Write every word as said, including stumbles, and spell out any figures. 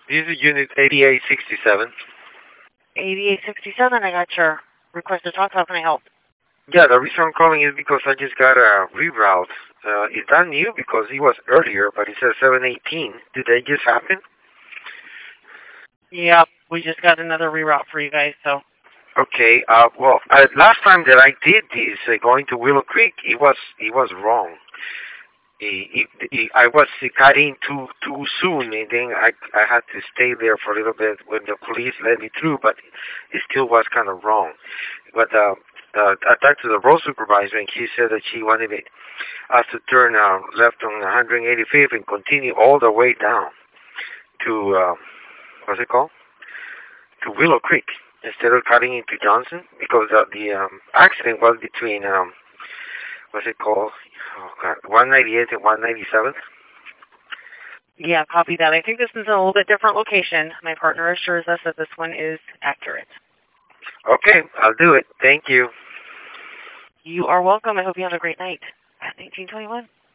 This is Unit eighty-eight sixty-seven. eighty-eight sixty-seven, I got your request to talk. How can I help? Yeah, the reason I'm calling is because I just got a reroute. Uh, is that new? Because it was earlier, but it says seven eighteen. Did that just happen? Yeah, we just got another reroute for you guys, so. Okay. Uh, well, uh, last time that I did this, uh, going to Willow Creek, it was it was wrong. It, it, it, I was cut in too too soon, and then I I had to stay there for a little bit when the police let me through, but it still was kind of wrong. But uh, uh, I talked to the road supervisor, and she said that she wanted me, us to turn uh, left on one eighty-fifth and continue all the way down to uh, what's it called? To Willow Creek instead of cutting into Johnson, because uh, the um, accident was between um, what's it called? Oh God, one ninety-eight and one ninety-seven. Yeah, copy that. I think this is a little bit different location. My partner assures us that this one is accurate. Okay, I'll do it. Thank you. You are welcome. I hope you have a great night. At nineteen twenty-one.